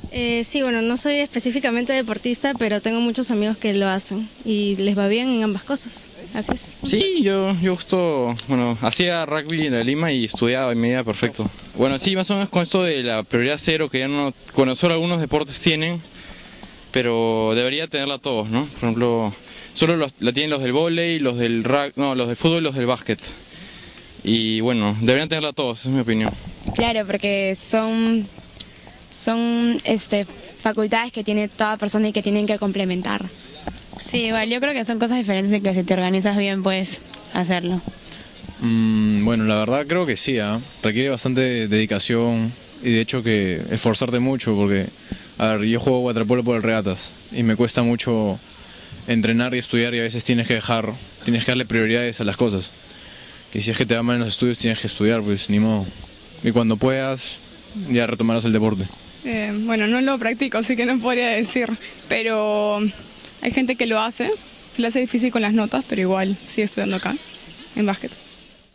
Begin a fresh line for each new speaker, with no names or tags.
Sí, bueno, no soy específicamente deportista, pero tengo muchos amigos que lo hacen y les va bien en ambas cosas. Así es.
Sí, yo justo, bueno, hacía rugby en la Lima y estudiaba y me iba perfecto. Bueno, sí, más o menos con esto de la prioridad cero, que ya no, bueno, solo algunos deportes tienen, pero debería tenerla todos, ¿no? Por ejemplo, solo la tienen los del vóley, los del no, los del fútbol y los del básquet. Y bueno, deberían tenerla todos, esa es mi opinión.
Claro, porque son facultades que tiene toda persona y que tienen que complementar.
Sí, igual, yo creo que son cosas diferentes y que si te organizas bien puedes hacerlo.
Bueno, la verdad creo que sí, ¿ah? Requiere bastante dedicación y de hecho que esforzarte mucho porque, a ver, yo juego waterpolo por el regatas y me cuesta mucho entrenar y estudiar y a veces tienes que darle prioridades a las cosas. Que si es que te va mal en los estudios tienes que estudiar, pues ni modo. Y cuando puedas ya retomarás el deporte.
Bueno, no lo practico, así que no podría decir, pero hay gente que lo hace, se le hace difícil con las notas, pero igual sigue estudiando acá, en básquet.